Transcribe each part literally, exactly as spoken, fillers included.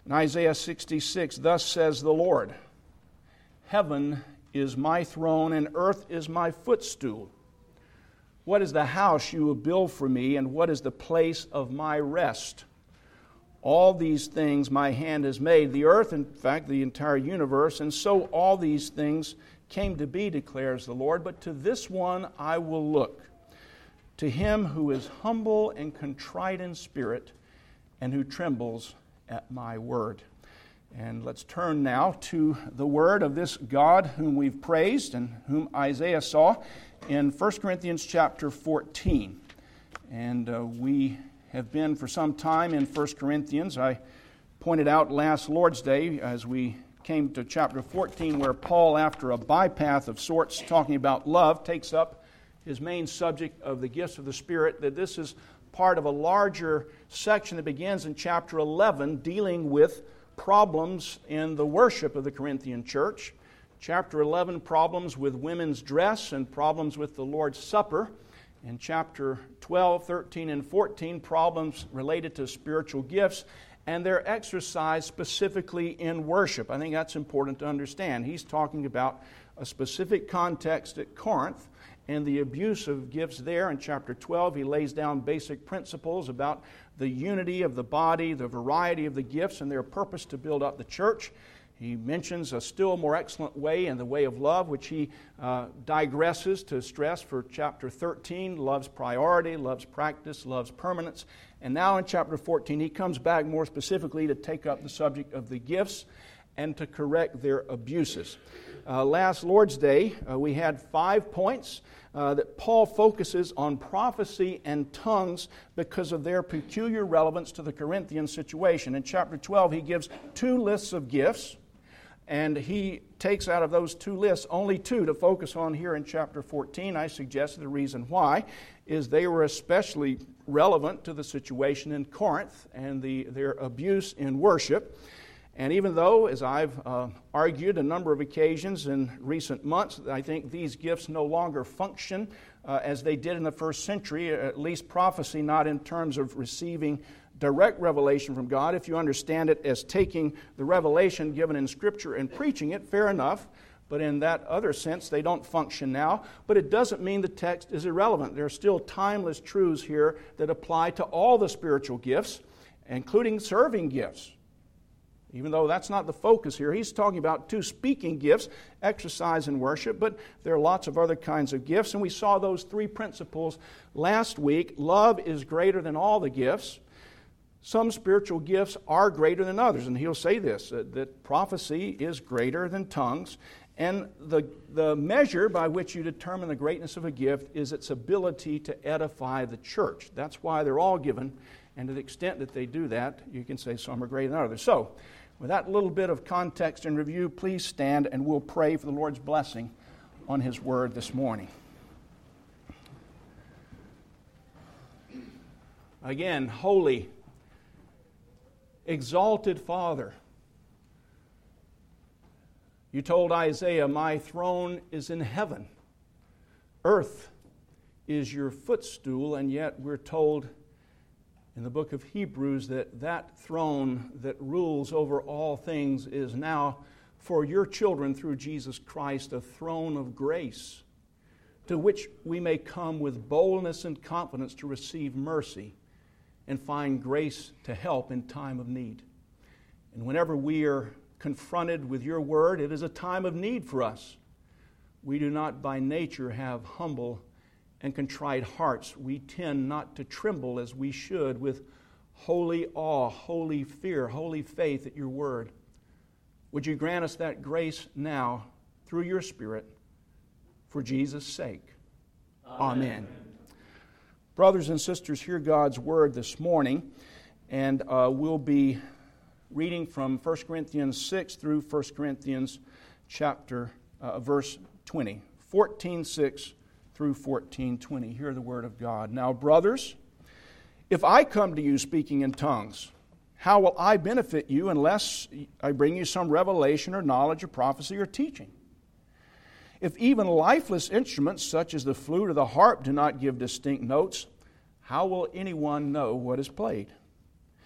In Isaiah sixty-six, thus says the Lord, heaven is my throne and earth is my footstool. What is the house you will build for me, and what is the place of my rest? All these things my hand has made, the earth, in fact, the entire universe, and so all these things came to be, declares the Lord. But to this one I will look, to him who is humble and contrite in spirit, and who trembles at my word. And let's turn now to the word of this God whom we've praised and whom Isaiah saw in First Corinthians chapter fourteen. And uh, we have been for some time in First Corinthians. I pointed out last Lord's Day as we came to chapter fourteen, where Paul, after a bypath of sorts talking about love, takes up his main subject of the gifts of the Spirit, that this is part of a larger section that begins in chapter eleven, dealing with problems in the worship of the Corinthian church. Chapter eleven, problems with women's dress and problems with the Lord's Supper. In chapter twelve, thirteen, and fourteen, problems related to spiritual gifts and their exercise specifically in worship. I think that's important to understand. He's talking about a specific context at Corinth and the abuse of gifts there. In chapter twelve, he lays down basic principles about the unity of the body, the variety of the gifts, and their purpose to build up the church. He mentions a still more excellent way in the way of love, which he uh, digresses to stress for chapter thirteen, love's priority, love's practice, love's permanence. And now in chapter fourteen, he comes back more specifically to take up the subject of the gifts and to correct their abuses. Uh, last Lord's Day, uh, we had five points uh, that Paul focuses on prophecy and tongues because of their peculiar relevance to the Corinthian situation. In chapter twelve, he gives two lists of gifts, and he takes out of those two lists only two to focus on here in chapter fourteen. I suggested the reason why is they were especially relevant to the situation in Corinth and the, their abuse in worship. And even though, as I've uh, argued a number of occasions in recent months, I think these gifts no longer function uh, as they did in the first century, at least prophecy, not in terms of receiving direct revelation from God. If you understand it as taking the revelation given in Scripture and preaching it, fair enough. But in that other sense, they don't function now. But it doesn't mean the text is irrelevant. There are still timeless truths here that apply to all the spiritual gifts, including serving gifts. Even though that's not the focus here, he's talking about two speaking gifts, exercise and worship, but there are lots of other kinds of gifts, and we saw those three principles last week. Love is greater than all the gifts. Some spiritual gifts are greater than others, and he'll say this, uh, that prophecy is greater than tongues, and the, the measure by which you determine the greatness of a gift is its ability to edify the church. That's why they're all given, and to the extent that they do that, you can say some are greater than others. So, with that little bit of context and review, please stand and we'll pray for the Lord's blessing on His Word this morning. Again, holy, exalted Father, you told Isaiah, my throne is in heaven. Earth is your footstool, and yet we're told in the book of Hebrews that that throne that rules over all things is now for your children through Jesus Christ a throne of grace, to which we may come with boldness and confidence to receive mercy and find grace to help in time of need. And whenever we are confronted with your word, it is a time of need for us. We do not by nature have humble and contrite hearts. We tend not to tremble as we should with holy awe, holy fear, holy faith at your word. Would you grant us that grace now through your Spirit for Jesus' sake? Amen. Amen. Brothers and sisters, hear God's word this morning, and uh, we'll be reading from First Corinthians six through First Corinthians chapter uh, verse twenty. fourteen six through fourteen twenty. Hear the word of God. Now, brothers, if I come to you speaking in tongues, how will I benefit you unless I bring you some revelation or knowledge or prophecy or teaching? If even lifeless instruments such as the flute or the harp do not give distinct notes, how will anyone know what is played?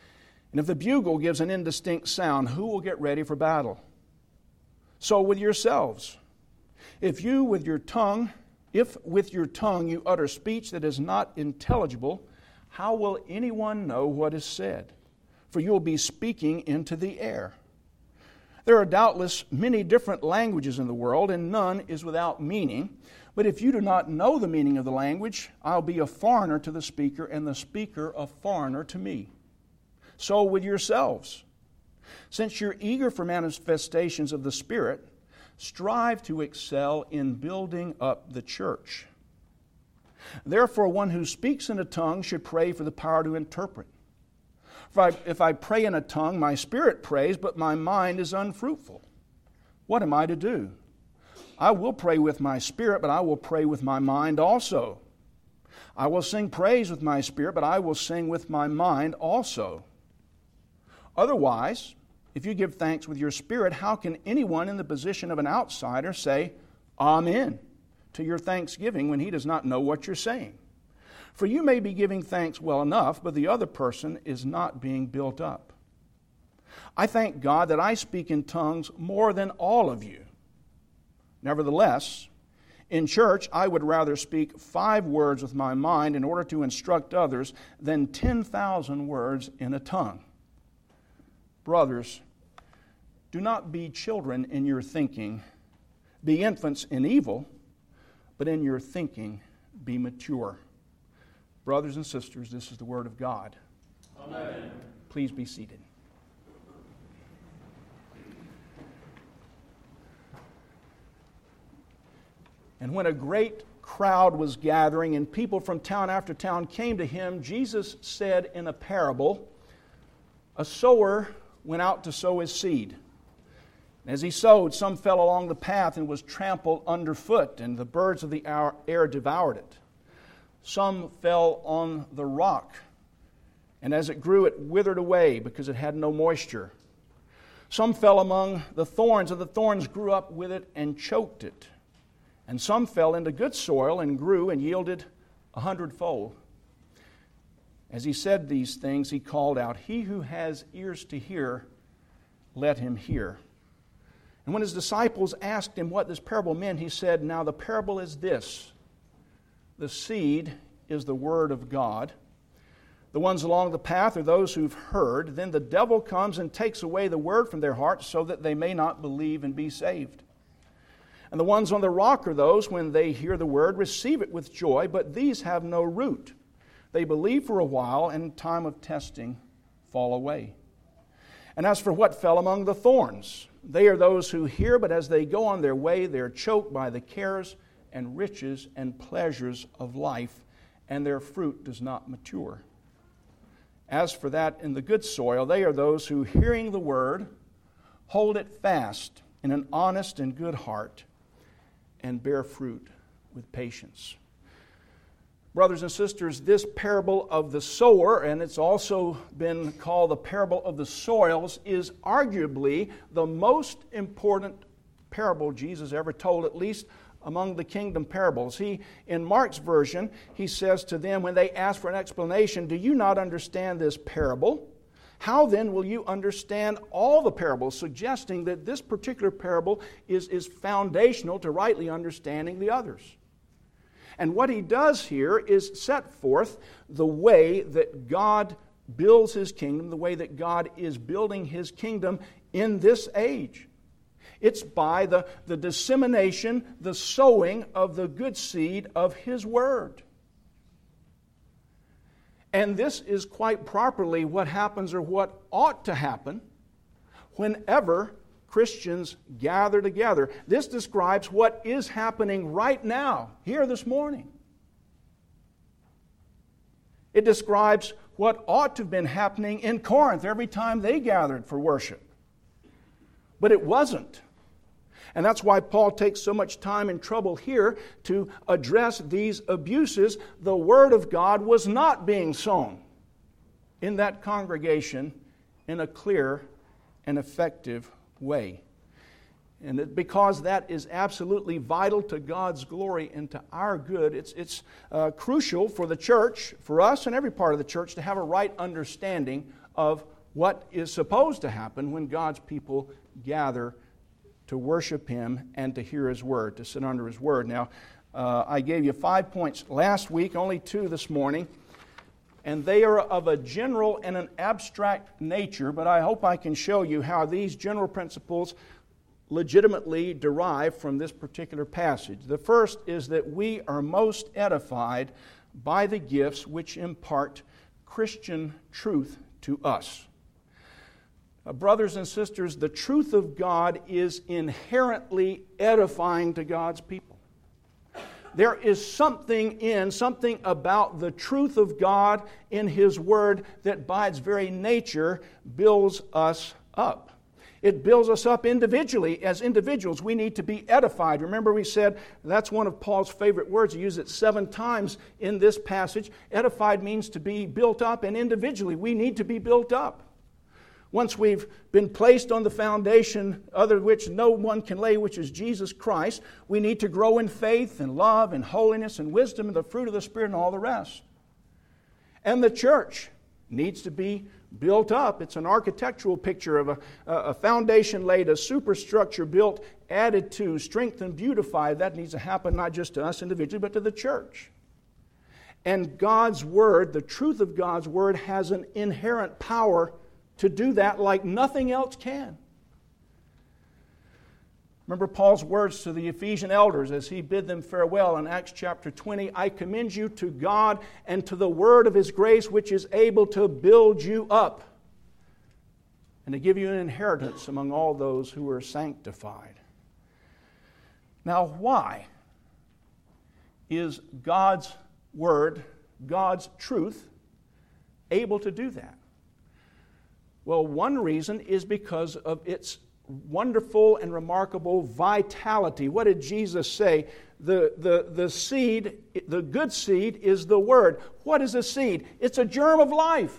And if the bugle gives an indistinct sound, who will get ready for battle? So with yourselves. If you with your tongue, if with your tongue you utter speech that is not intelligible, how will anyone know what is said? For you will be speaking into the air. There are doubtless many different languages in the world, and none is without meaning. But if you do not know the meaning of the language, I'll be a foreigner to the speaker, and the speaker a foreigner to me. So with yourselves. Since you're eager for manifestations of the Spirit, strive to excel in building up the church. Therefore, one who speaks in a tongue should pray for the power to interpret. If I, if I pray in a tongue, my spirit prays, but my mind is unfruitful. What am I to do? I will pray with my spirit, but I will pray with my mind also. I will sing praise with my spirit, but I will sing with my mind also. Otherwise, if you give thanks with your spirit, how can anyone in the position of an outsider say, Amen, to your thanksgiving when he does not know what you're saying? For you may be giving thanks well enough, but the other person is not being built up. I thank God that I speak in tongues more than all of you. Nevertheless, in church I would rather speak five words with my mind in order to instruct others than ten thousand words in a tongue. Brothers, do not be children in your thinking. Be infants in evil, but in your thinking be mature. Brothers and sisters, this is the word of God. Amen. Please be seated. And when a great crowd was gathering and people from town after town came to him, Jesus said in a parable, a sower went out to sow his seed. As he sowed, some fell along the path and was trampled underfoot, and the birds of the air devoured it. Some fell on the rock, and as it grew, it withered away because it had no moisture. Some fell among the thorns, and the thorns grew up with it and choked it. And some fell into good soil and grew and yielded a hundredfold. As he said these things, he called out, He who has ears to hear, let him hear. And when his disciples asked him what this parable meant, he said, Now the parable is this. The seed is the word of God. The ones along the path are those who've heard. Then the devil comes and takes away the word from their hearts so that they may not believe and be saved. And the ones on the rock are those, when they hear the word, receive it with joy, but these have no root. They believe for a while, and in time of testing fall away. And as for what fell among the thorns, they are those who hear, but as they go on their way, they are choked by the cares and riches and pleasures of life, and their fruit does not mature. As for that in the good soil, they are those who, hearing the word, hold it fast in an honest and good heart, and bear fruit with patience. Brothers and sisters, this parable of the sower, and it's also been called the parable of the soils, is arguably the most important parable Jesus ever told, at least among the kingdom parables. He, in Mark's version, he says to them when they ask for an explanation, Do you not understand this parable? How then will you understand all the parables? Suggesting that this particular parable is, is foundational to rightly understanding the others. And what he does here is set forth the way that God builds His kingdom, the way that God is building His kingdom in this age. It's by the, the dissemination, the sowing of the good seed of His Word. And this is quite properly what happens, or what ought to happen, whenever Christians gather together. This describes what is happening right now, here this morning. It describes what ought to have been happening in Corinth every time they gathered for worship. But it wasn't. And that's why Paul takes so much time and trouble here to address these abuses. The Word of God was not being sown in that congregation in a clear and effective way. And it, because that is absolutely vital to God's glory and to our good, it's, it's uh, crucial for the church, for us and every part of the church, to have a right understanding of what is supposed to happen when God's people gather to worship Him and to hear His Word, to sit under His Word. Now, uh, I gave you five points last week, only two this morning, and they are of a general and an abstract nature, but I hope I can show you how these general principles legitimately derive from this particular passage. The first is that we are most edified by the gifts which impart Christian truth to us. Uh, brothers and sisters, the truth of God is inherently edifying to God's people. There is something in, something about the truth of God in His Word that by its very nature builds us up. It builds us up individually. As individuals, we need to be edified. Remember we said that's one of Paul's favorite words. He used it seven times in this passage. Edified means to be built up, and individually we need to be built up. Once we've been placed on the foundation, other which no one can lay, which is Jesus Christ, we need to grow in faith and love and holiness and wisdom and the fruit of the Spirit and all the rest. And the church needs to be built up. It's an architectural picture of a, a foundation laid, a superstructure built, added to, strengthened, beautified. That needs to happen not just to us individually, but to the church. And God's Word, the truth of God's Word, has an inherent power to do that like nothing else can. Remember Paul's words to the Ephesian elders as he bid them farewell in Acts chapter twenty, I commend you to God and to the word of His grace, which is able to build you up and to give you an inheritance among all those who are sanctified. Now, why is God's Word, God's truth, able to do that? Well, one reason is because of its wonderful and remarkable vitality. What did Jesus say? The, the, the seed, the good seed is the Word. What is a seed? It's a germ of life.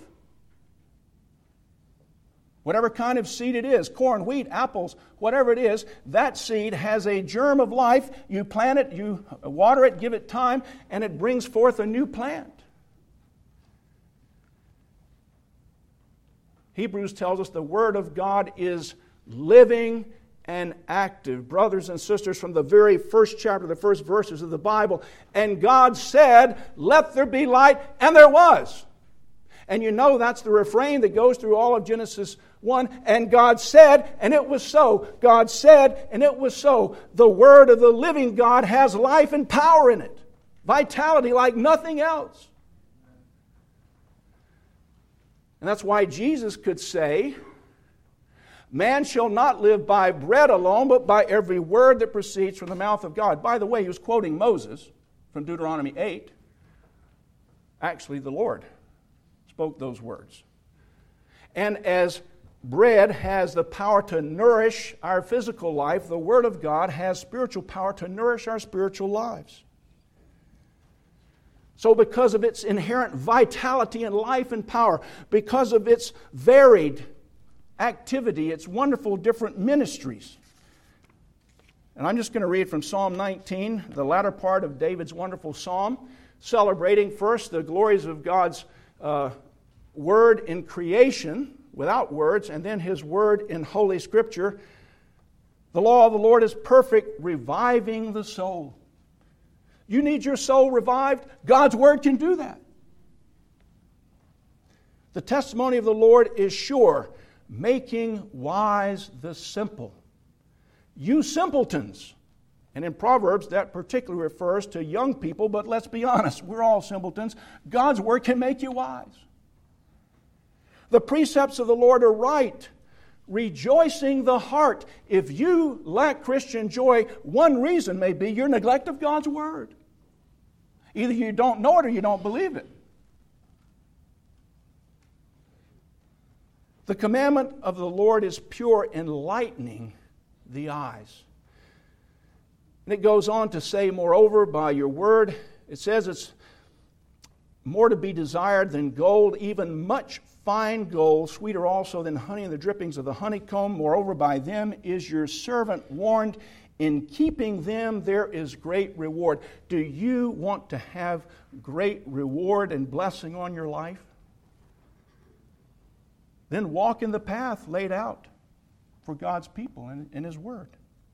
Whatever kind of seed it is, corn, wheat, apples, whatever it is, that seed has a germ of life. You plant it, you water it, give it time, and it brings forth a new plant. Hebrews tells us the Word of God is living and active. Brothers and sisters, from the very first chapter, the first verses of the Bible, and God said, let there be light, and there was. And you know that's the refrain that goes through all of Genesis one. And God said, and it was so. God said, and it was so. The Word of the living God has life and power in it. Vitality like nothing else. And that's why Jesus could say, man shall not live by bread alone, but by every word that proceeds from the mouth of God. By the way, he was quoting Moses from Deuteronomy eight. Actually, the Lord spoke those words. And as bread has the power to nourish our physical life, the Word of God has spiritual power to nourish our spiritual lives. So because of its inherent vitality and life and power, because of its varied activity, its wonderful different ministries. And I'm just going to read from Psalm nineteen, the latter part of David's wonderful psalm, celebrating first the glories of God's uh, Word in creation, without words, and then His Word in Holy Scripture. The law of the Lord is perfect, reviving the soul. You need your soul revived? God's Word can do that. The testimony of the Lord is sure, making wise the simple. You simpletons. And in Proverbs, that particularly refers to young people, but let's be honest, we're all simpletons. God's Word can make you wise. The precepts of the Lord are right, rejoicing the heart. If you lack Christian joy, one reason may be your neglect of God's Word. Either you don't know it or you don't believe it. The commandment of the Lord is pure, enlightening the eyes. And it goes on to say, moreover, by your word, it says it's more to be desired than gold, even much fine gold, sweeter also than honey and the drippings of the honeycomb. Moreover, by them is your servant warned. In keeping them, there is great reward. Do you want to have great reward and blessing on your life? then walk in the path laid out for God's people in, in His Word.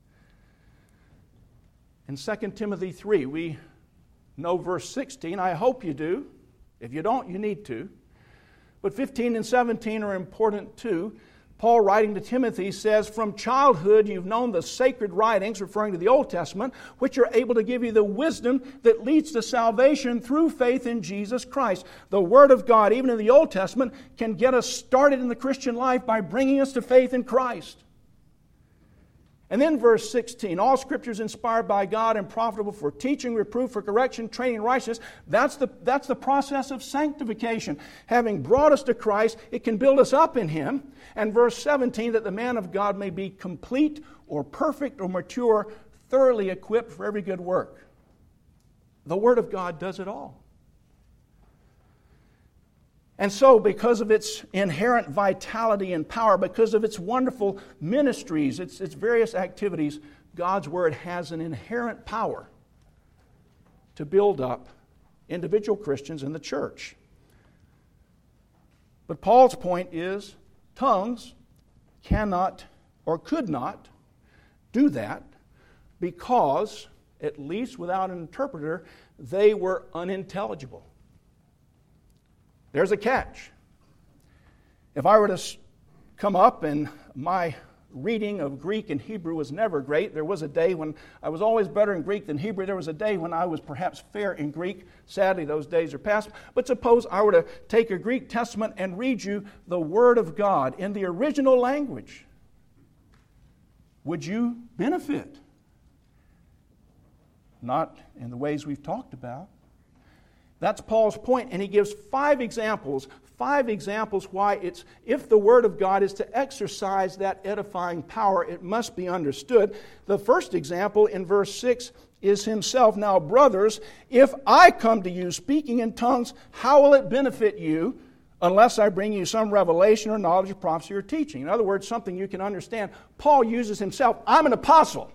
In Second Timothy three, we know verse sixteen. I hope you do. If you don't, you need to. But fifteen and seventeen are important too. Paul, writing to Timothy, says, from childhood you've known the sacred writings, referring to the Old Testament, which are able to give you the wisdom that leads to salvation through faith in Jesus Christ. The Word of God, even in the Old Testament, can get us started in the Christian life by bringing us to faith in Christ. And then verse sixteen, all Scripture is inspired by God and profitable for teaching, reproof, for correction, training in righteousness. That's the, that's the process of sanctification. Having brought us to Christ, it can build us up in Him. And verse seventeen, that the man of God may be complete or perfect or mature, thoroughly equipped for every good work. The Word of God does it all. And so, because of its inherent vitality and power, because of its wonderful ministries, its, its various activities, God's Word has an inherent power to build up individual Christians in the church. But Paul's point is, tongues cannot or could not do that because, at least without an interpreter, they were unintelligible. There's a catch. If I were to come up and my reading of Greek and Hebrew was never great, there was a day when I was always better in Greek than Hebrew. There was a day when I was perhaps fair in Greek. Sadly, those days are past. But suppose I were to take a Greek Testament and read you the Word of God in the original language. Would you benefit? Not in the ways we've talked about. That's Paul's point, and he gives five examples, five examples why it's, if the Word of God is to exercise that edifying power, it must be understood. The first example in verse six is himself. Now, brothers, if I come to you speaking in tongues, how will it benefit you unless I bring you some revelation or knowledge of prophecy or teaching? In other words, something you can understand. Paul uses himself. I'm an apostle.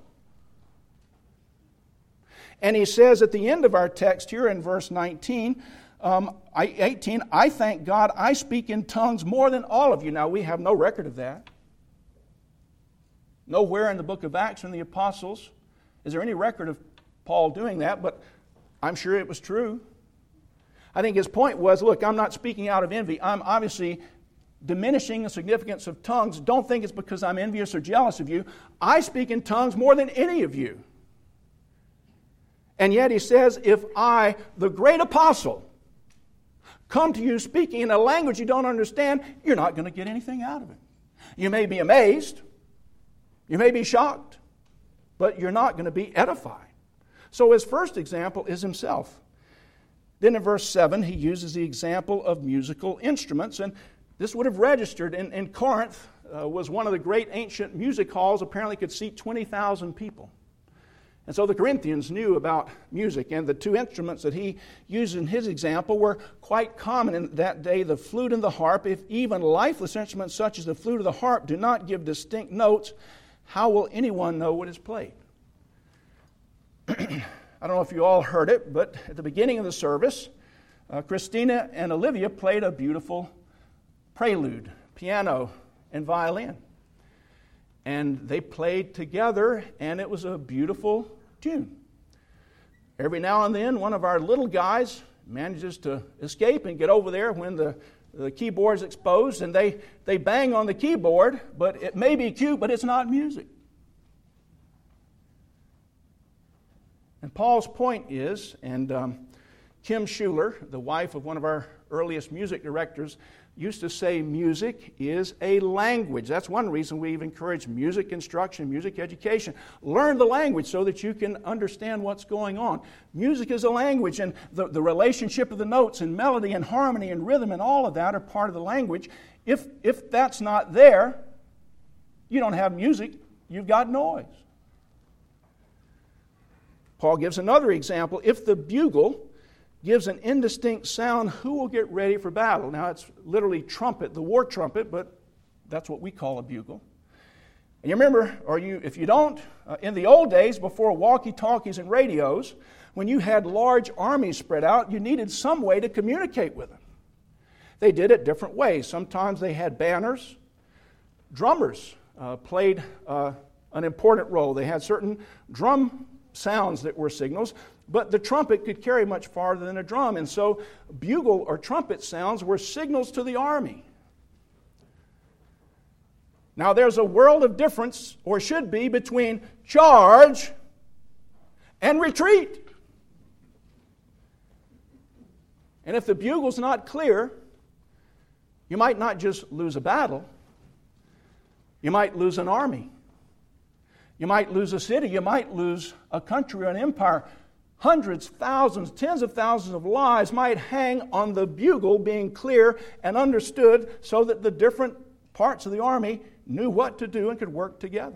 And he says at the end of our text here in verse nineteen, um, eighteen, I thank God I speak in tongues more than all of you. Now, we have no record of that. Nowhere in the book of Acts and the Apostles is there any record of Paul doing that, but I'm sure it was true. I think his point was, look, I'm not speaking out of envy. I'm obviously diminishing the significance of tongues. Don't think it's because I'm envious or jealous of you. I speak in tongues more than any of you. And yet he says, if I, the great apostle, come to you speaking in a language you don't understand, you're not going to get anything out of it. You may be amazed, you may be shocked, but you're not going to be edified. So his first example is himself. Then in verse seven, he uses the example of musical instruments, and this would have registered in, in Corinth, uh, was one of the great ancient music halls, apparently could seat twenty thousand people. And so the Corinthians knew about music, and the two instruments that he used in his example were quite common in that day, the flute and the harp. If even lifeless instruments such as the flute or the harp do not give distinct notes, how will anyone know what is played? I don't know if you all heard it, but at the beginning of the service, uh, Christina and Olivia played a beautiful prelude, piano and violin. And they played together, and it was a beautiful tune. Every now and then, one of our little guys manages to escape and get over there when the, the keyboard is exposed, and they, they bang on the keyboard, but it may be cute, but it's not music. And Paul's point is, and um, Kim Schuler, the wife of one of our earliest music directors, used to say music is a language. That's one reason we even encourage music instruction, music education. Learn the language so that you can understand what's going on. Music is a language, and the, the relationship of the notes and melody and harmony and rhythm and all of that are part of the language. If, if that's not there, you don't have music, you've got noise. Paul gives another example. If the bugle gives an indistinct sound, who will get ready for battle? Now, it's literally trumpet, the war trumpet, but that's what we call a bugle. And you remember, or you, if you don't, uh, in the old days, before walkie-talkies and radios, when you had large armies spread out, you needed some way to communicate with them. they did it different ways. Sometimes they had banners. Drummers uh, played uh, an important role. They had certain drum sounds that were signals, but the trumpet could carry much farther than a drum, and so bugle or trumpet sounds were signals to the army. Now there's a world of difference, or should be, between charge and retreat. And if the bugle's not clear, you might not just lose a battle, you might lose an army. You might lose a city, you might lose a country or an empire. Hundreds, thousands, tens of thousands of lives might hang on the bugle being clear and understood so that the different parts of the army knew what to do and could work together.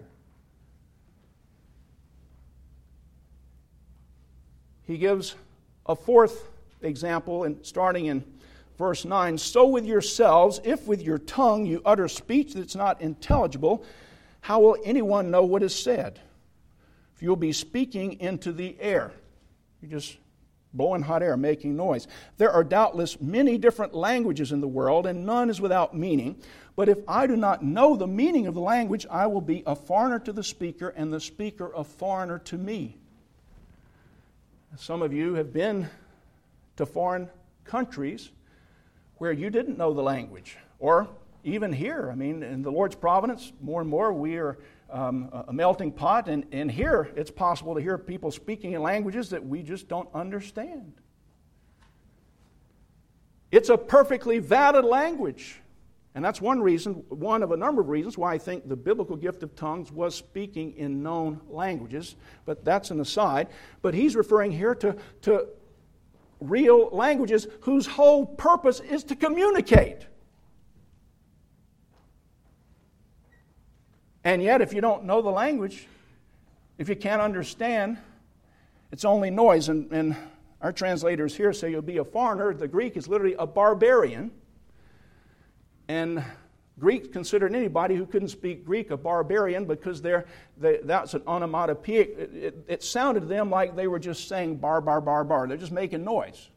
He gives a fourth example, and starting in verse nine. So with yourselves, if with your tongue you utter speech that's not intelligible, how will anyone know what is said? If you'll be speaking into the air. You're just blowing hot air, making noise. There are doubtless many different languages in the world, and none is without meaning. But if I do not know the meaning of the language, I will be a foreigner to the speaker, and the speaker a foreigner to me. Some of you have been to foreign countries where you didn't know the language, or even here. I mean, in the Lord's providence, more and more we are um, a melting pot, and, and here it's possible to hear people speaking in languages that we just don't understand. It's a perfectly valid language. And that's one reason, one of a number of reasons why I think the biblical gift of tongues was speaking in known languages. But that's an aside. But he's referring here to, to real languages whose whole purpose is to communicate. And yet, if you don't know the language, if you can't understand, it's only noise. And, and our translators here say you'll be a foreigner. The Greek is literally a barbarian. And Greeks considered anybody who couldn't speak Greek a barbarian because they're, they, that's an onomatopoeic. It, it, it sounded to them like they were just saying bar, bar, bar, bar. They're just making noise.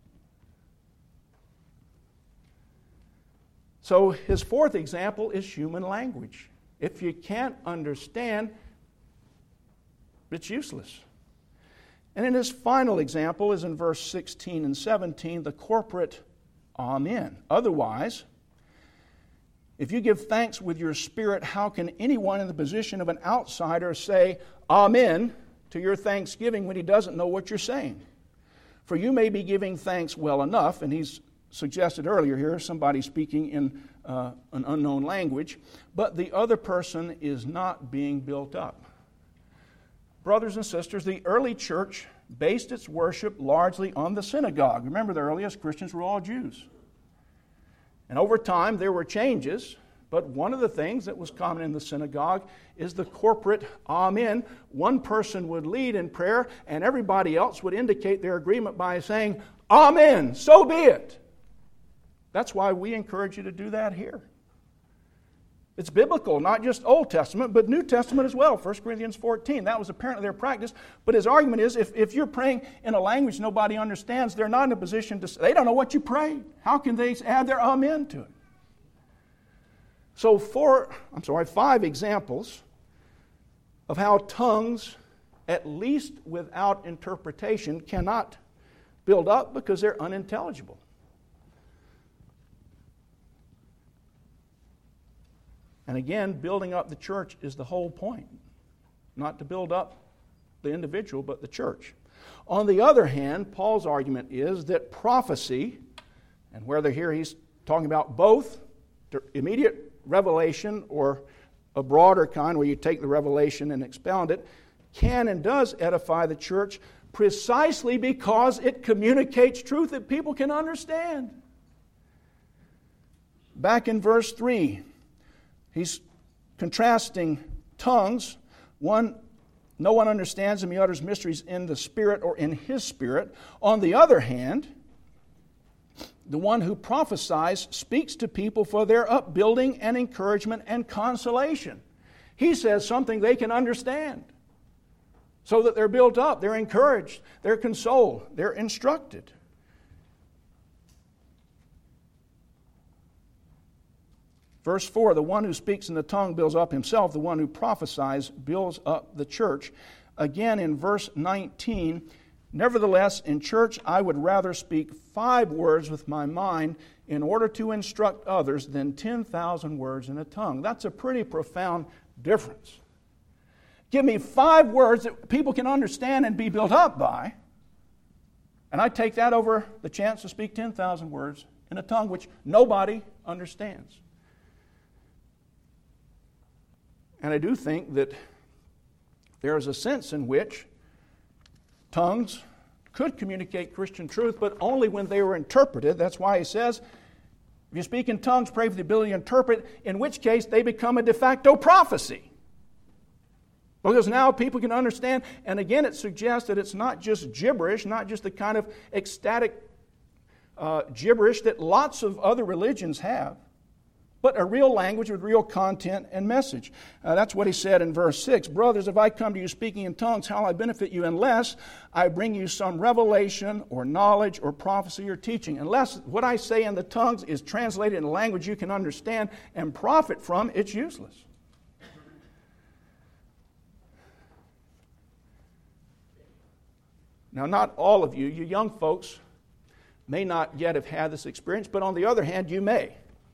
So his fourth example is human language. If you can't understand, it's useless. And in his final example is in verse sixteen and seventeen, the corporate amen. Otherwise, if you give thanks with your spirit, how can anyone in the position of an outsider say amen to your thanksgiving when he doesn't know what you're saying? For you may be giving thanks well enough, and he's suggested earlier here, somebody speaking in uh, an unknown language, but the other person is not being built up. Brothers and sisters, the early church based its worship largely on the synagogue. Remember, the earliest Christians were all Jews. And over time, there were changes, but one of the things that was common in the synagogue is the corporate amen. One person would lead in prayer, and everybody else would indicate their agreement by saying, amen, so be it. That's why we encourage you to do that here. It's biblical, not just Old Testament, but New Testament as well. First Corinthians fourteen, that was apparently their practice. But his argument is, if, if you're praying in a language nobody understands, they're not in a position to, they don't know what you prayed. How can they add their amen to it? So four, I'm sorry, five examples of how tongues, at least without interpretation, cannot build up because they're unintelligible. And again, building up the church is the whole point. Not to build up the individual, but the church. On the other hand, Paul's argument is that prophecy, and whether here he's talking about both immediate revelation or a broader kind where you take the revelation and expound it, can and does edify the church precisely because it communicates truth that people can understand. Back in verse three, he's contrasting tongues. One, no one understands him. He utters mysteries in the Spirit or in his Spirit. On the other hand, the one who prophesies speaks to people for their upbuilding and encouragement and consolation. He says something they can understand so that they're built up, they're encouraged, they're consoled, they're instructed. Verse four, the one who speaks in the tongue builds up himself. The one who prophesies builds up the church. Again, in verse nineteen, nevertheless, in church I would rather speak five words with my mind in order to instruct others than ten thousand words in a tongue. That's a pretty profound difference. Give me five words that people can understand and be built up by, and I take that over the chance to speak ten thousand words in a tongue which nobody understands. And I do think that there is a sense in which tongues could communicate Christian truth, but only when they were interpreted. That's why he says, if you speak in tongues, pray for the ability to interpret, in which case they become a de facto prophecy. Because now people can understand, and again it suggests that it's not just gibberish, not just the kind of ecstatic uh, gibberish that lots of other religions have, but a real language with real content and message. Uh, that's what he said in verse six. Brothers, if I come to you speaking in tongues, how will I benefit you unless I bring you some revelation or knowledge or prophecy or teaching? Unless what I say in the tongues is translated in a language you can understand and profit from, it's useless. Now, not all of you, you young folks, may not yet have had this experience, but on the other hand, you may.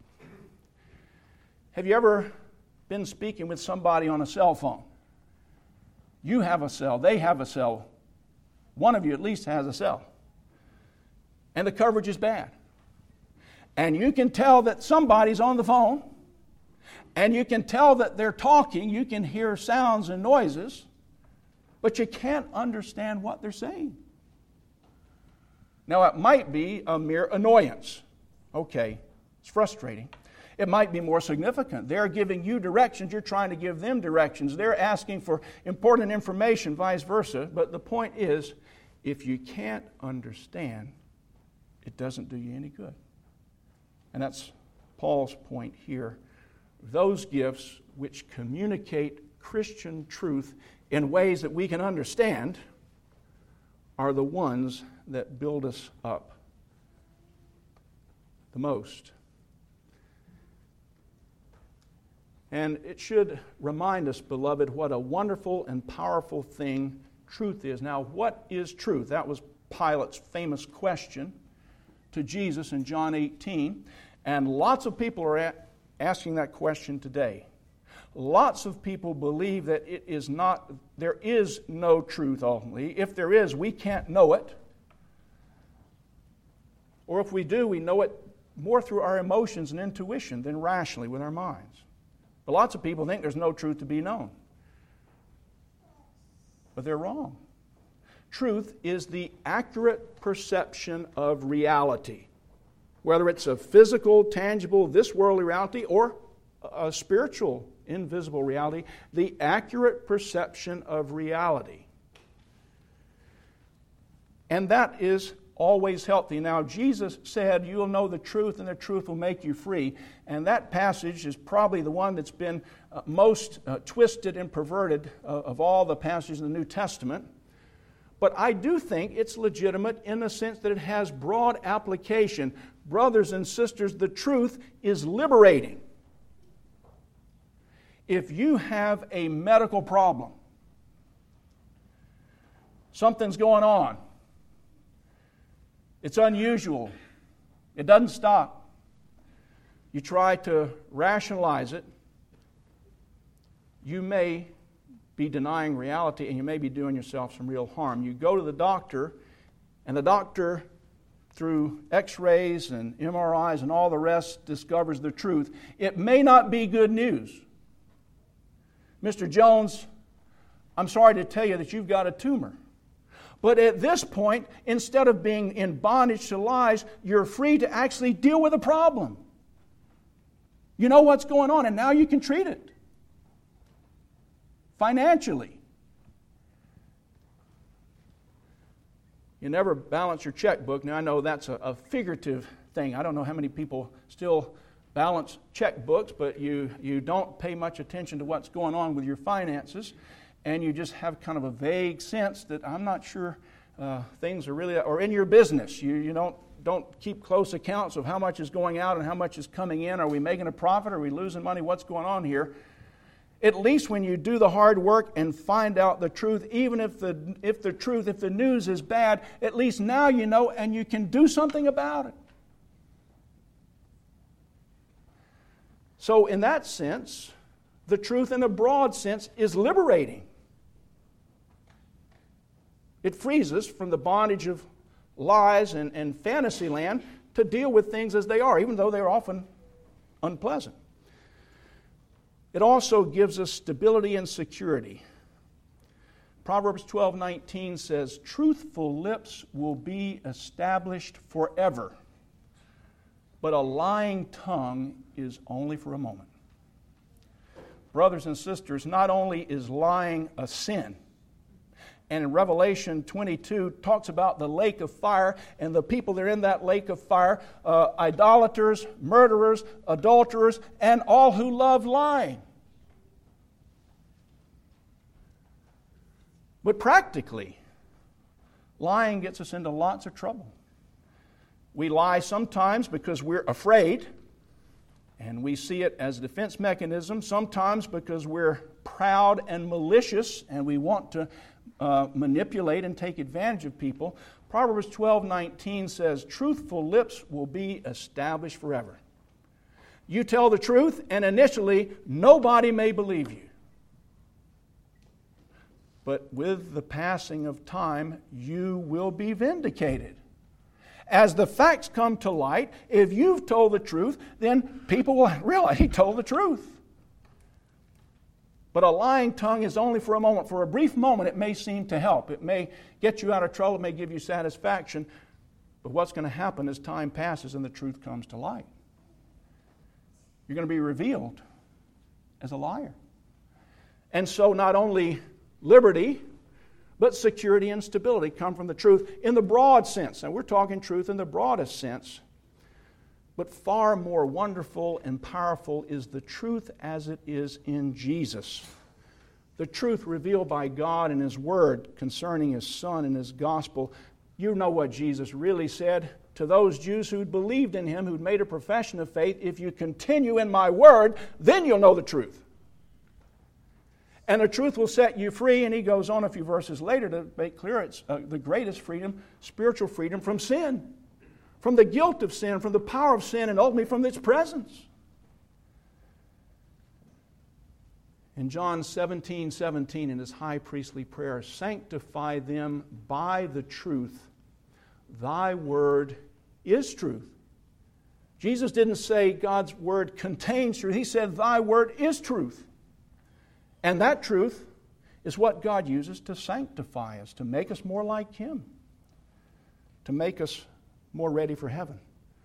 Have you ever been speaking with somebody on a cell phone? You have a cell, they have a cell. One of you at least has a cell. And the coverage is bad. And you can tell that somebody's on the phone. And you can tell that they're talking. You can hear sounds and noises. But you can't understand what they're saying. Now, it might be a mere annoyance. Okay, it's frustrating. It might be more significant. They're giving you directions. You're trying to give them directions. They're asking for important information, vice versa. But the point is, if you can't understand, it doesn't do you any good. And that's Paul's point here. Those gifts which communicate Christian truth in ways that we can understand are the ones that build us up the most. And it should remind us, beloved, what a wonderful and powerful thing truth is. Now, what is truth? That was Pilate's famous question to Jesus in John eighteen. And lots of people are at, asking that question today. Lots of people believe that it is not, there is no truth ultimately. If there is, we can't know it. Or if we do, we know it more through our emotions and intuition than rationally with our minds. But lots of people think there's no truth to be known. But they're wrong. Truth is the accurate perception of reality. Whether it's a physical, tangible, this worldly reality, or a spiritual, invisible reality, the accurate perception of reality. And that is always healthy. Now, Jesus said, you'll know the truth and the truth will make you free. And that passage is probably the one that's been uh, most uh, twisted and perverted uh, of all the passages in the New Testament. But I do think it's legitimate in the sense that it has broad application. Brothers and sisters, the truth is liberating. If you have a medical problem, something's going on, it's unusual, it doesn't stop, you try to rationalize it, you may be denying reality and you may be doing yourself some real harm. You go to the doctor, and the doctor, through x-rays and M R Is and all the rest, discovers the truth. It may not be good news. Mister Jones, I'm sorry to tell you that you've got a tumor. But at this point, instead of being in bondage to lies, you're free to actually deal with the problem. You know what's going on, and now you can treat it financially. You never balance your checkbook. Now, I know that's a, a figurative thing. I don't know how many people still balance checkbooks, but you, you don't pay much attention to what's going on with your finances, and you just have kind of a vague sense that I'm not sure uh, things are really, or in your business, you, you don't don't keep close accounts of how much is going out and how much is coming in. Are we making a profit? Are we losing money? What's going on here? At least when you do the hard work and find out the truth, even if the if the truth, if the news is bad, at least now you know and you can do something about it. So in that sense, the truth in a broad sense is liberating. It frees us from the bondage of lies and, and fantasy land to deal with things as they are, even though they're often unpleasant. It also gives us stability and security. Proverbs twelve nineteen says, "Truthful lips will be established forever, but a lying tongue is only for a moment." Brothers and sisters, not only is lying a sin, and in Revelation twenty-two talks about the lake of fire and the people that are in that lake of fire, uh, idolaters, murderers, adulterers, and all who love lying. But practically, lying gets us into lots of trouble. We lie sometimes because we're afraid, and we see it as a defense mechanism, sometimes because we're proud and malicious, and we want to Uh, manipulate and take advantage of people. Proverbs twelve nineteen says, "Truthful lips will be established forever." You tell the truth, and initially nobody may believe you. But with the passing of time, you will be vindicated. As the facts come to light, if you've told the truth, then people will realize he told the truth. But a lying tongue is only for a moment. For a brief moment, it may seem to help. It may get you out of trouble. It may give you satisfaction. But what's going to happen as time passes and the truth comes to light? You're going to be revealed as a liar. And so not only liberty, but security and stability come from the truth in the broad sense. And we're talking truth in the broadest sense. But far more wonderful and powerful is the truth as it is in Jesus. The truth revealed by God in His Word concerning His Son and His gospel. You know what Jesus really said to those Jews who'd believed in Him, who'd made a profession of faith. "If you continue in my Word, then you'll know the truth. And the truth will set you free." And He goes on a few verses later to make clear it's uh, the greatest freedom, spiritual freedom from sin. From the guilt of sin, from the power of sin, and ultimately from its presence. In John seventeen seventeen, in His high priestly prayer, "Sanctify them by the truth. Thy word is truth." Jesus didn't say God's word contains truth. He said, "Thy word is truth." And that truth is what God uses to sanctify us, to make us more like Him, to make us more ready for heaven.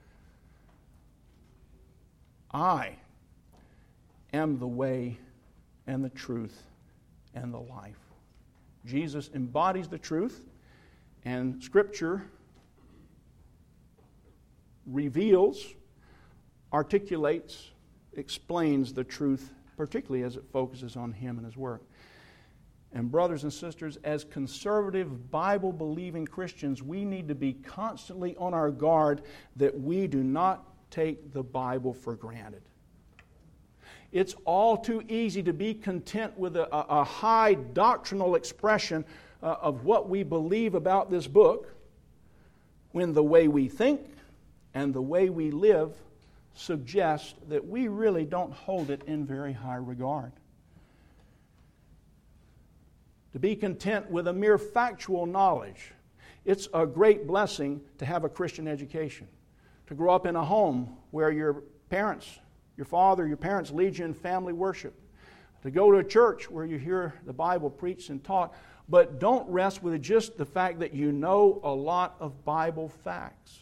I am the way and the truth and the life. Jesus embodies the truth, and Scripture reveals, articulates, explains the truth, particularly as it focuses on Him and His work. And brothers and sisters, as conservative, Bible-believing Christians, we need to be constantly on our guard that we do not take the Bible for granted. It's all too easy to be content with a, a high doctrinal expression uh, of what we believe about this book, when the way we think and the way we live suggest that we really don't hold it in very high regard. To be content with a mere factual knowledge. It's a great blessing to have a Christian education. To grow up in a home where your parents, your father, your parents lead you in family worship. To go to a church where you hear the Bible preached and taught. But don't rest with just the fact that you know a lot of Bible facts.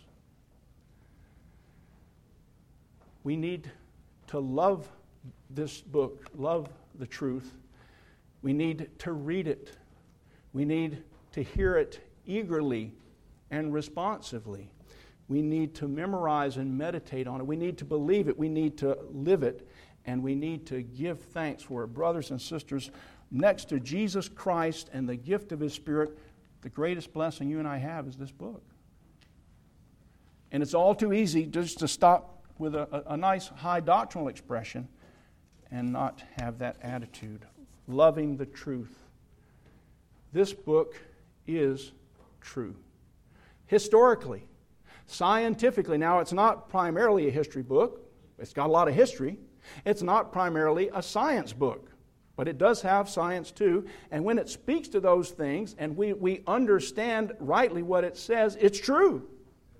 We need to love this book, love the truth. We need to read it. We need to hear it eagerly and responsively. We need to memorize and meditate on it. We need to believe it. We need to live it. And we need to give thanks for it. Brothers and sisters, next to Jesus Christ and the gift of His Spirit, the greatest blessing you and I have is this book. And it's all too easy just to stop with a, a, a nice high doctrinal expression and not have that attitude. Loving the truth. This book is true. Historically, scientifically, now it's not primarily a history book. It's got a lot of history. It's not primarily a science book, but it does have science too. And when it speaks to those things and we, we understand rightly what it says, it's true.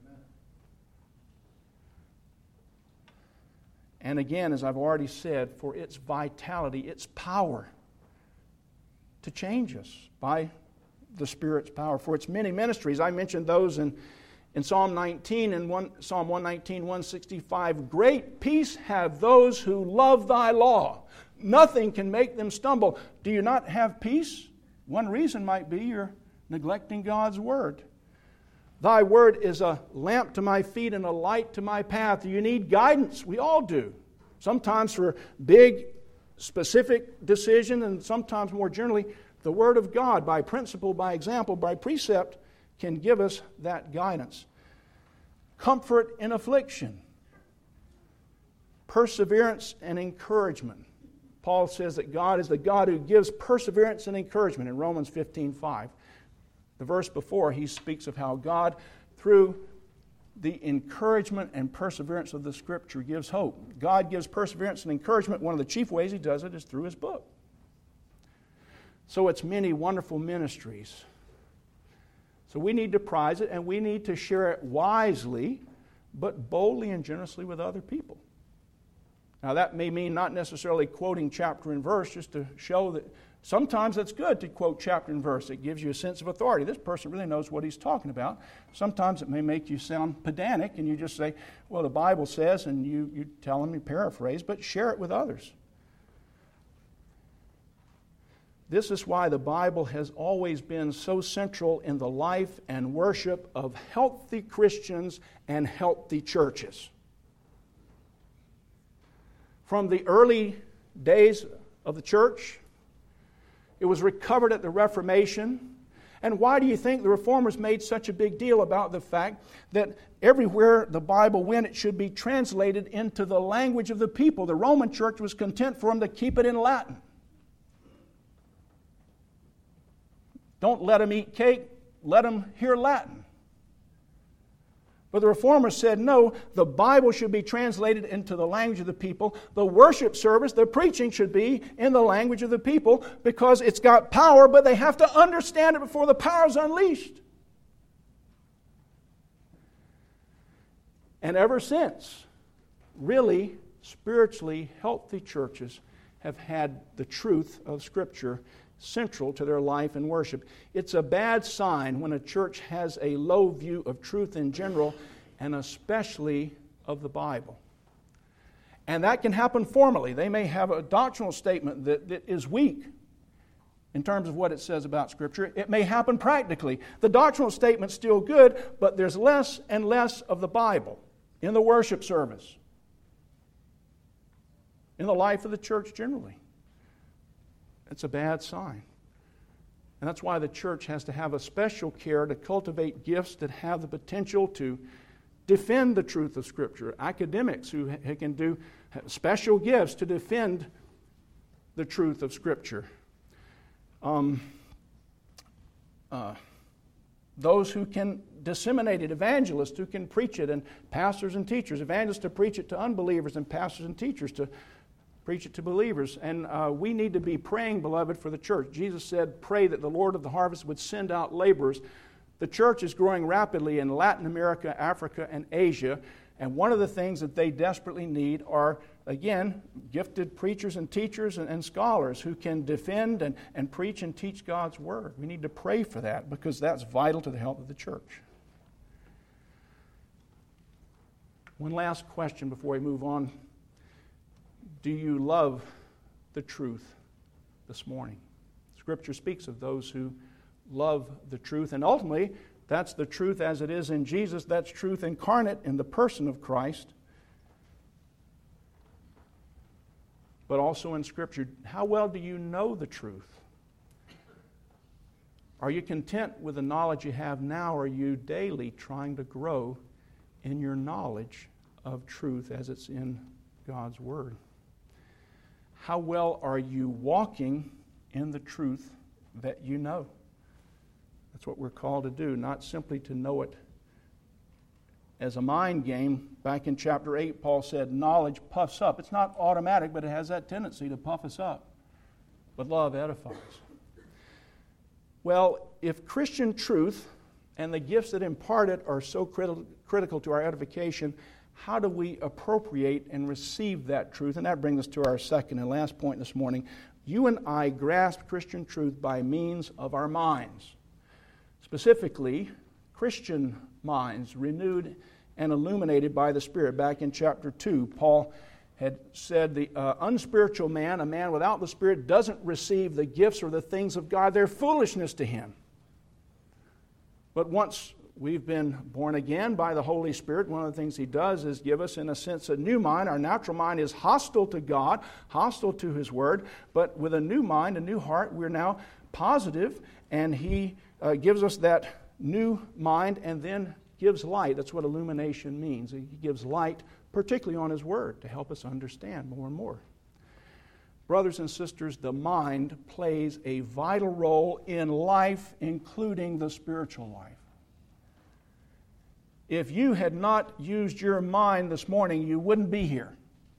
And again, as I've already said, for its vitality, its power to change us by the Spirit's power. For its many ministries, I mentioned those in, in Psalm nineteen and one, Psalm one nineteen, one sixty-five. Great peace have those who love thy law. Nothing can make them stumble. Do you not have peace? One reason might be you're neglecting God's word. Thy word is a lamp to my feet and a light to my path. You need guidance. We all do. Sometimes for big, specific decisions, and sometimes more generally, the Word of God, by principle, by example, by precept, can give us that guidance. Comfort in affliction. Perseverance and encouragement. Paul says that God is the God who gives perseverance and encouragement in Romans fifteen five. The verse before, he speaks of how God, through the encouragement and perseverance of the Scripture, gives hope. God gives perseverance and encouragement. One of the chief ways He does it is through His book. So it's many wonderful ministries. So we need to prize it, and we need to share it wisely, but boldly and generously with other people. Now that may mean not necessarily quoting chapter and verse, just to show that sometimes it's good to quote chapter and verse. It gives you a sense of authority. This person really knows what he's talking about. Sometimes it may make you sound pedantic, and you just say, well, the Bible says, and you, you tell them, you paraphrase, but share it with others. This is why the Bible has always been so central in the life and worship of healthy Christians and healthy churches. From the early days of the church, it was recovered at the Reformation. And why do you think the Reformers made such a big deal about the fact that everywhere the Bible went, it should be translated into the language of the people? The Roman Church was content for them to keep it in Latin. Don't let them eat cake, let them hear Latin. But the Reformers said, no, the Bible should be translated into the language of the people. The worship service, the preaching should be in the language of the people because it's got power, but they have to understand it before the power is unleashed. And ever since, really, spiritually healthy churches have had the truth of Scripture central to their life and worship. It's a bad sign when a church has a low view of truth in general, and especially of the Bible. And that can happen formally. They may have a doctrinal statement that, that is weak in terms of what it says about Scripture. It may happen practically. The doctrinal statement's still good, but there's less and less of the Bible in the worship service, in the life of the church generally. It's a bad sign. And that's why the church has to have a special care to cultivate gifts that have the potential to defend the truth of Scripture. Academics who can do special gifts to defend the truth of Scripture. Um, uh, those who can disseminate it, evangelists who can preach it, and pastors and teachers. Evangelists to preach it to unbelievers, and pastors and teachers to preach it to believers. And uh, we need to be praying, beloved, for the church. Jesus said, pray that the Lord of the harvest would send out laborers. The church is growing rapidly in Latin America, Africa, and Asia. And one of the things that they desperately need are, again, gifted preachers and teachers and, and scholars who can defend and, and preach and teach God's Word. We need to pray for that because that's vital to the health of the church. One last question before we move on. Do you love the truth this morning? Scripture speaks of those who love the truth, and ultimately, that's the truth as it is in Jesus. That's truth incarnate in the person of Christ, but also in Scripture. How well do you know the truth? Are you content with the knowledge you have now, or are you daily trying to grow in your knowledge of truth as it's in God's Word? How well are you walking in the truth that you know? That's what we're called to do, not simply to know it as a mind game. Back in chapter eight, Paul said, knowledge puffs up. It's not automatic, but it has that tendency to puff us up. But love edifies. Well, if Christian truth and the gifts that impart it are so critical, critical to our edification, how do we appropriate and receive that truth? And that brings us to our second and last point this morning. You and I grasp Christian truth by means of our minds. Specifically, Christian minds, renewed and illuminated by the Spirit. Back in chapter two, Paul had said the uh, unspiritual man, a man without the Spirit, doesn't receive the gifts or the things of God. They're foolishness to him. But once we've been born again by the Holy Spirit, one of the things He does is give us, in a sense, a new mind. Our natural mind is hostile to God, hostile to His Word, but with a new mind, a new heart, we're now positive, and He uh, gives us that new mind and then gives light. That's what illumination means. He gives light, particularly on His Word, to help us understand more and more. Brothers and sisters, the mind plays a vital role in life, including the spiritual life. If you had not used your mind this morning, you wouldn't be here.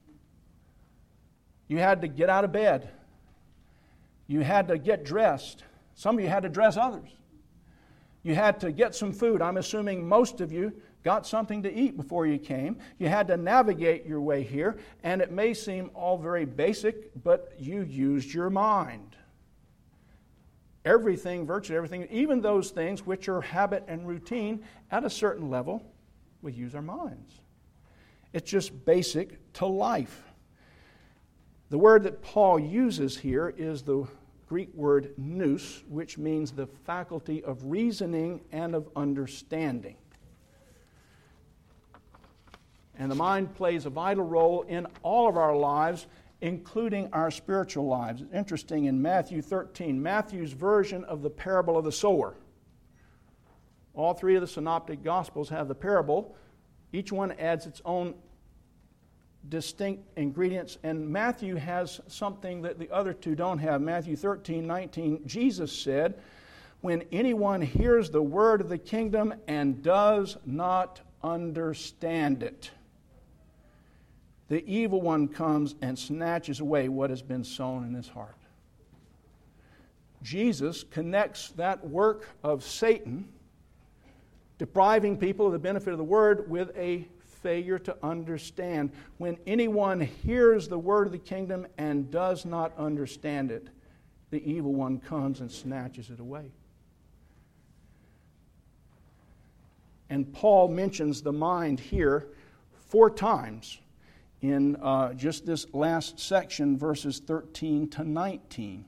You had to get out of bed. You had to get dressed. Some of you had to dress others. You had to get some food. I'm assuming most of you got something to eat before you came. You had to navigate your way here, and it may seem all very basic, but you used your mind. Everything, virtually everything, even those things which are habit and routine, at a certain level, we use our minds. It's just basic to life. The word that Paul uses here is the Greek word nous, which means the faculty of reasoning and of understanding. And the mind plays a vital role in all of our lives, including our spiritual lives. It's interesting, in Matthew thirteen, Matthew's version of the parable of the sower. All three of the synoptic gospels have the parable. Each one adds its own distinct ingredients, and Matthew has something that the other two don't have. Matthew thirteen nineteen, Jesus said, "When anyone hears the word of the kingdom and does not understand it, the evil one comes and snatches away what has been sown in his heart." Jesus connects that work of Satan, depriving people of the benefit of the word, with a failure to understand. When anyone hears the word of the kingdom and does not understand it, the evil one comes and snatches it away. And Paul mentions the mind here four times in uh, just this last section, verses thirteen to nineteen.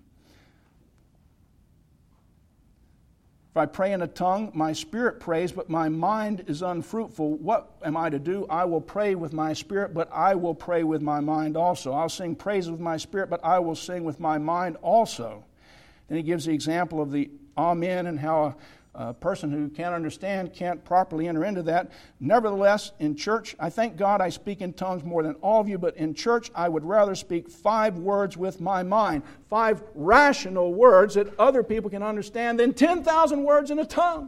If I pray in a tongue, my spirit prays, but my mind is unfruitful. What am I to do? I will pray with my spirit, but I will pray with my mind also. I'll sing praises with my spirit, but I will sing with my mind also. Then he gives the example of the amen and how a A person who can't understand can't properly enter into that. Nevertheless, in church, I thank God I speak in tongues more than all of you, but in church I would rather speak five words with my mind, five rational words that other people can understand, than ten thousand words in a tongue.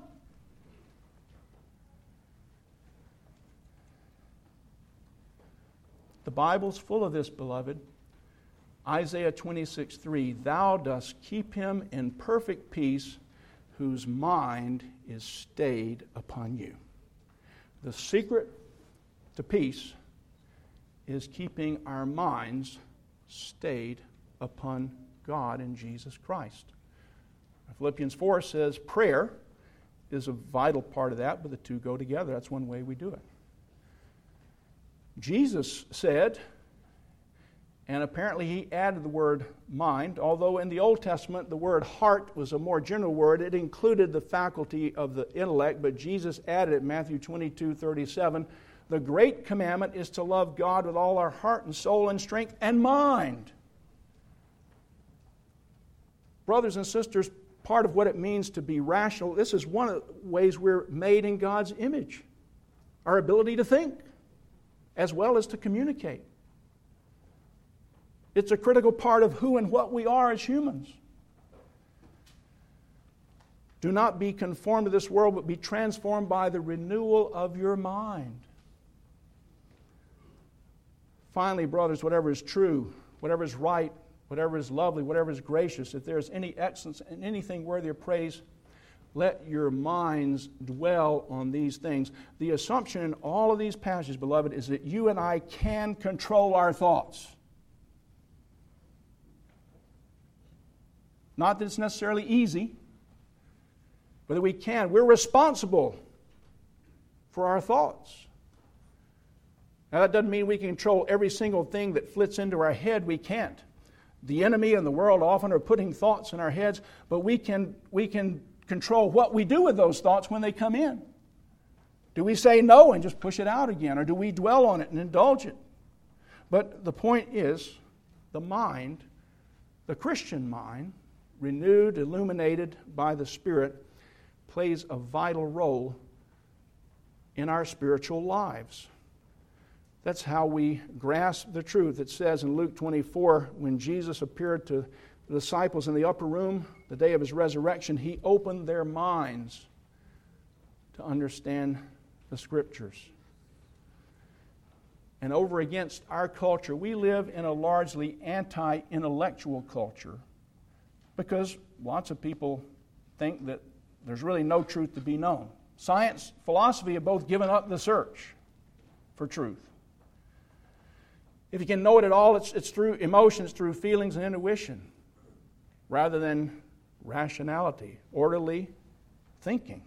The Bible's full of this, beloved. Isaiah twenty-six three, "Thou dost keep him in perfect peace, whose mind is stayed upon you." The secret to peace is keeping our minds stayed upon God and Jesus Christ. Philippians four says prayer is a vital part of that, but the two go together. That's one way we do it. Jesus said, and apparently he added the word mind, although in the Old Testament the word heart was a more general word. It included the faculty of the intellect, but Jesus added it. Matthew twenty-two thirty-seven, "The great commandment is to love God with all our heart and soul and strength and mind." Brothers and sisters, part of what it means to be rational, this is one of the ways we're made in God's image. our ability to think as well as to communicate. It's a critical part of who and what we are as humans. Do not be conformed to this world, but be transformed by the renewal of your mind. Finally, brothers, whatever is true, whatever is right, whatever is lovely, whatever is gracious, if there is any excellence and anything worthy of praise, let your minds dwell on these things. The assumption in all of these passages, beloved, is that you and I can control our thoughts. Not that it's necessarily easy, but that we can. We're responsible for our thoughts. Now, that doesn't mean we can control every single thing that flits into our head. We can't. The enemy and the world often are putting thoughts in our heads, but we can, we can control what we do with those thoughts when they come in. Do we say no and just push it out again, or do we dwell on it and indulge it? But the point is, the mind, the Christian mind, renewed, illuminated by the Spirit, plays a vital role in our spiritual lives. That's how we grasp the truth. It says in Luke twenty-four, when Jesus appeared to the disciples in the upper room the day of his resurrection, he opened their minds to understand the Scriptures. And over against our culture, we live in a largely anti-intellectual culture because lots of people think that there's really no truth to be known. Science, philosophy have both given up the search for truth. If you can know it at all, it's, it's through emotions, through feelings and intuition, rather than rationality, orderly thinking.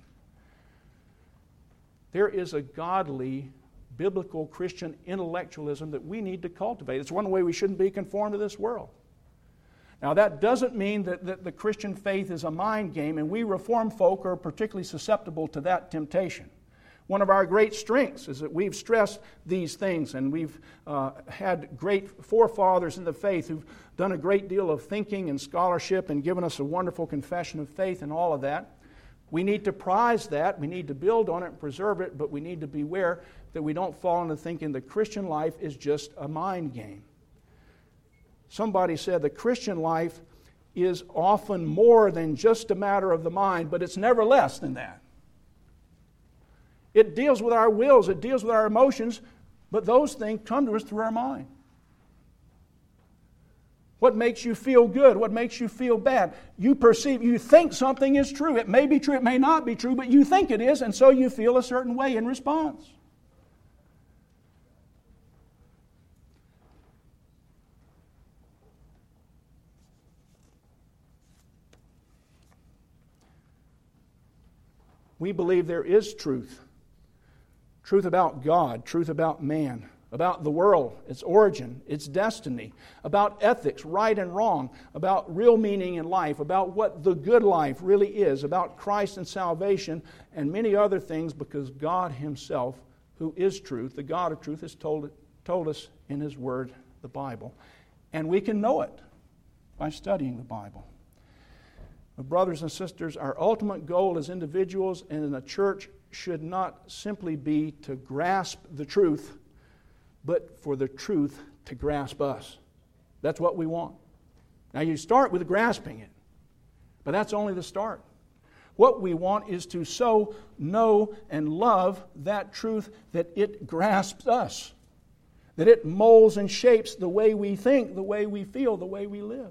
There is a godly, biblical Christian intellectualism that we need to cultivate. It's one way we shouldn't be conformed to this world. Now, that doesn't mean that, that the Christian faith is a mind game, and we Reformed folk are particularly susceptible to that temptation. One of our great strengths is that we've stressed these things, and we've uh, had great forefathers in the faith who've done a great deal of thinking and scholarship and given us a wonderful confession of faith and all of that. We need to prize that, we need to build on it and preserve it, but we need to beware that we don't fall into thinking the Christian life is just a mind game. Somebody said the Christian life is often more than just a matter of the mind, but it's never less than that. It deals with our wills, it deals with our emotions, but those things come to us through our mind. What makes you feel good? What makes you feel bad? You perceive, you think something is true. It may be true, it may not be true, but you think it is, and so you feel a certain way in response. We believe there is truth. Truth about God, truth about man, about the world, its origin, its destiny, about ethics, right and wrong, about real meaning in life, about what the good life really is, about Christ and salvation, and many other things, because God Himself, who is truth, the God of truth, has told, told us in His Word, the Bible. And we can know it by studying the Bible. But brothers and sisters, our ultimate goal as individuals and in a church should not simply be to grasp the truth, but for the truth to grasp us. That's what we want. Now you start with grasping it, but that's only the start. What we want is to so know and love that truth that it grasps us, that it molds and shapes the way we think, the way we feel, the way we live.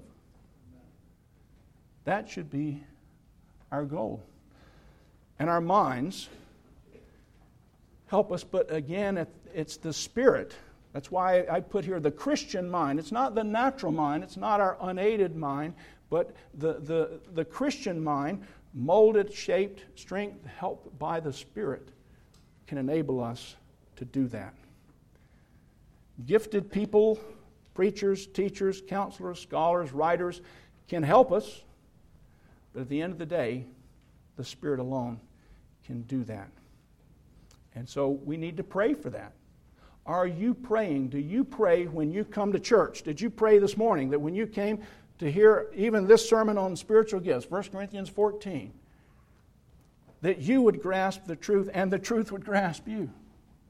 That should be our goal. And our minds help us, but again, it's the Spirit. That's why I put here the Christian mind. It's not the natural mind, it's not our unaided mind, but the, the, the Christian mind, molded, shaped, strength, helped by the Spirit, can enable us to do that. Gifted people, preachers, teachers, counselors, scholars, writers can help us, but at the end of the day, the Spirit alone can do that. And so we need to pray for that. Are you praying? Do you pray when you come to church? Did you pray this morning that when you came to hear even this sermon on spiritual gifts, First Corinthians fourteen, that you would grasp the truth and the truth would grasp you?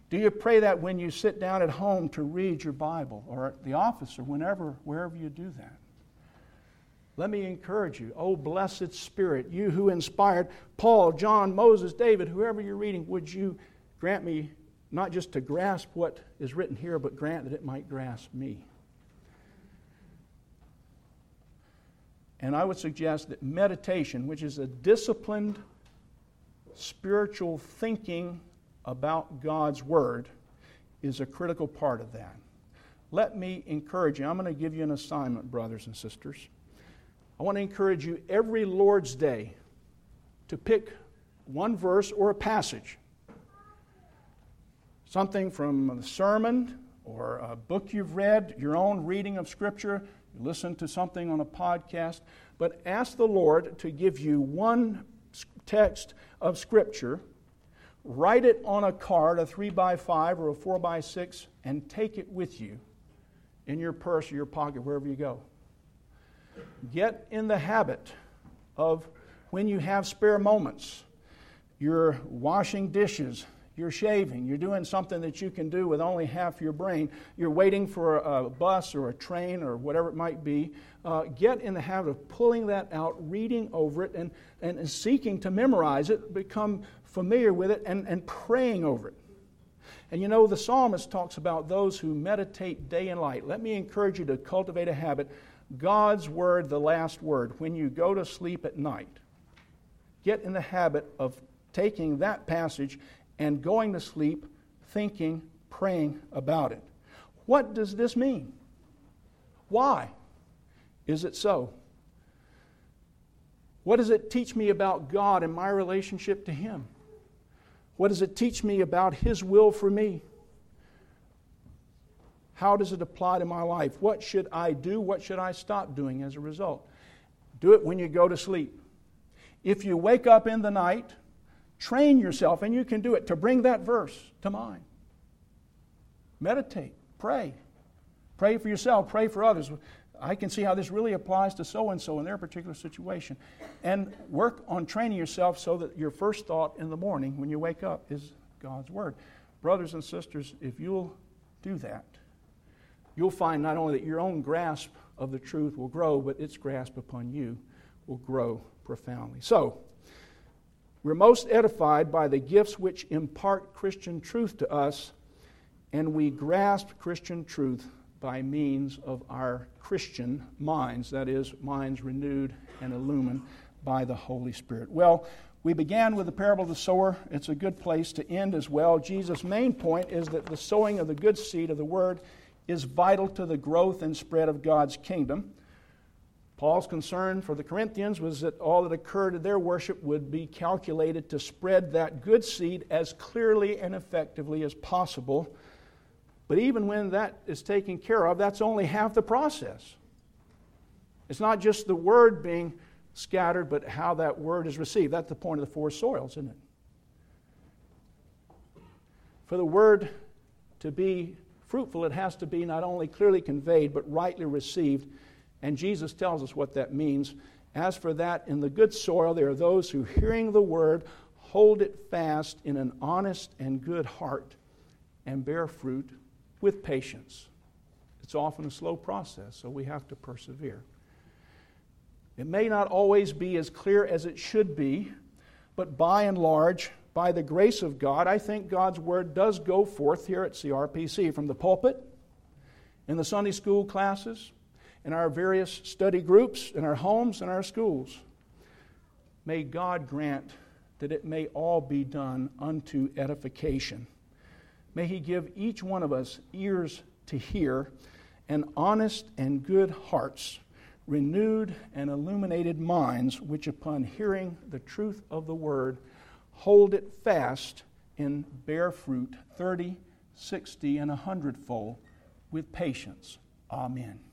Do you pray that when you sit down at home to read your Bible, or at the office, or whenever, wherever you do that? Let me encourage you, oh blessed Spirit, you who inspired Paul, John, Moses, David, whoever you're reading, would you grant me not just to grasp what is written here, but grant that it might grasp me. And I would suggest that meditation, which is a disciplined spiritual thinking about God's Word, is a critical part of that. Let me encourage you. I'm going to give you an assignment, brothers and sisters. I want to encourage you every Lord's Day to pick one verse or a passage, something from a sermon or a book you've read, your own reading of Scripture, you listen to something on a podcast, but ask the Lord to give you one text of Scripture, write it on a card, a three by five or a four by six, and take it with you in your purse or your pocket, wherever you go. Get in the habit of, when you have spare moments, you're washing dishes, you're shaving, you're doing something that you can do with only half your brain, you're waiting for a bus or a train or whatever it might be, uh, get in the habit of pulling that out, reading over it, and, and seeking to memorize it, become familiar with it, and, and praying over it. And you know, the psalmist talks about those who meditate day and night. Let me encourage you to cultivate a habit. God's Word, the last word. When you go to sleep at night, get in the habit of taking that passage and going to sleep thinking, praying about it. What does this mean? Why is it so? What does it teach me about God and my relationship to Him? What does it teach me about His will for me? How does it apply to my life? What should I do? What should I stop doing as a result? Do it when you go to sleep. If you wake up in the night, train yourself, and you can do it, to bring that verse to mind. Meditate. Pray. Pray for yourself. Pray for others. I can see how this really applies to so-and-so in their particular situation. And work on training yourself so that your first thought in the morning when you wake up is God's Word. Brothers and sisters, if you'll do that, you'll find not only that your own grasp of the truth will grow, but its grasp upon you will grow profoundly. So, we're most edified by the gifts which impart Christian truth to us, and we grasp Christian truth by means of our Christian minds, that is, minds renewed and illumined by the Holy Spirit. Well, we began with the parable of the sower. It's a good place to end as well. Jesus' main point is that the sowing of the good seed of the Word is vital to the growth and spread of God's kingdom. Paul's concern for the Corinthians was that all that occurred in their worship would be calculated to spread that good seed as clearly and effectively as possible. But even when that is taken care of, that's only half the process. It's not just the word being scattered, but how that word is received. That's the point of the four soils, isn't it? For the word to be fruitful, it has to be not only clearly conveyed, but rightly received. And Jesus tells us what that means. As for that, in the good soil, there are those who, hearing the word, hold it fast in an honest and good heart and bear fruit with patience. It's often a slow process, so we have to persevere. It may not always be as clear as it should be, but by and large, by the grace of God, I think God's Word does go forth here at C R P C from the pulpit, in the Sunday school classes, in our various study groups, in our homes, in our schools. May God grant that it may all be done unto edification. May He give each one of us ears to hear, and honest and good hearts, renewed and illuminated minds, which upon hearing the truth of the Word, hold it fast and bear fruit thirty, sixty, and a hundredfold with patience. Amen.